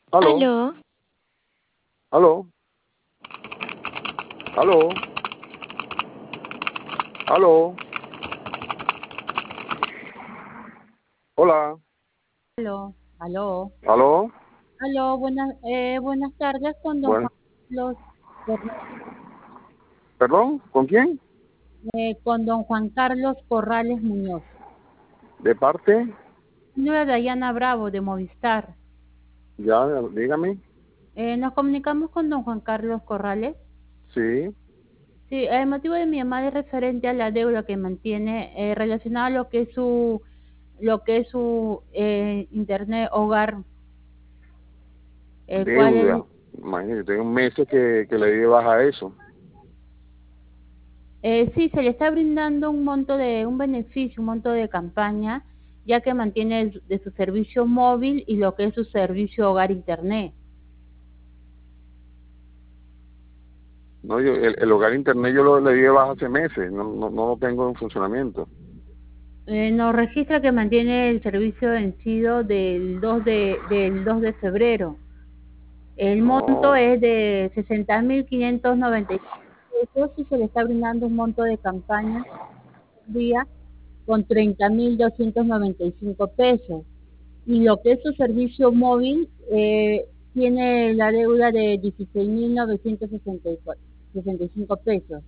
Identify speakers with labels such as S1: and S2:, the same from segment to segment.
S1: Aló,
S2: Aló,
S1: aló, aló, aló, hola,
S3: Aló, aló,
S1: aló,
S3: aló, buenas tardes con don
S1: bueno,
S3: Juan Carlos,
S1: perdón, ¿con quién?
S3: con don Juan Carlos Corrales Muñoz.
S1: De parte,
S3: Señora Dayana Bravo de Movistar.
S1: ya, dígame,
S3: Nos comunicamos con don Juan Carlos Corrales.
S1: sí,
S3: Sí, el motivo de mi llamada es referente a la deuda que mantiene relacionada a lo que es su internet hogar, el cual
S1: deuda, imagínate, tengo meses que le di de baja eso,
S3: sí, se le está brindando un beneficio, un monto de campaña, ya que mantiene de su servicio móvil y lo que es su servicio hogar internet.
S1: no, el hogar internet yo le di de baja hace meses, no lo tengo en funcionamiento,
S3: Nos registra que mantiene el servicio vencido del 2 de febrero. El monto
S1: no,
S3: es de 60.595 pesos y se le está brindando un monto de campaña por día con 30.295 pesos. Y lo que es su servicio móvil tiene la deuda de 16.965 pesos.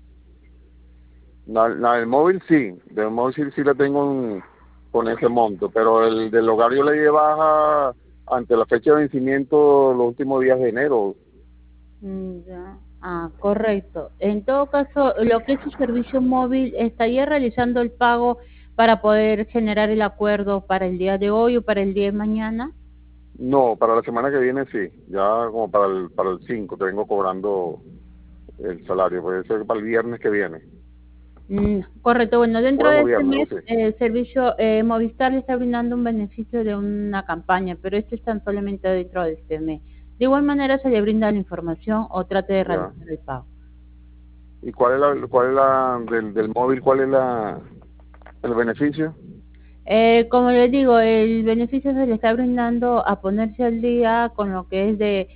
S1: del móvil sí, del móvil sí la tengo con ese monto, pero el del hogar yo le di de baja ante la fecha de vencimiento los últimos días de enero.
S3: Ya. Ah, correcto. En todo caso, lo que es su servicio móvil, ¿estaría realizando el pago para poder generar el acuerdo para el día de hoy o para el día de mañana?
S1: No, para la semana que viene sí, ya como para el 5 te vengo cobrando el salario, puede ser para el viernes que viene,
S3: Correcto. Bueno, dentro de
S1: jueves o
S3: este
S1: viernes, no
S3: mes,
S1: sé.
S3: el servicio Movistar le está brindando un beneficio de una campaña, pero esto está solamente dentro de este mes. De igual manera, se le brinda la información o trate de
S1: Ya.
S3: realizar el pago.
S1: ¿Y del móvil, cuál es el beneficio?
S3: Como les digo, el beneficio se le está brindando a ponerse al día con lo que es de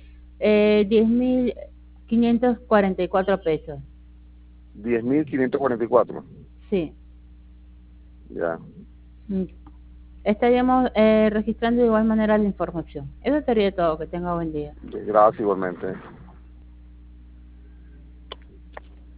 S3: 10.544 pesos.
S1: 10.544.
S3: Sí.
S1: Ya.
S3: Mm. Estaríamos registrando de igual manera la información. Eso sería todo. Que tenga buen día.
S1: Gracias igualmente.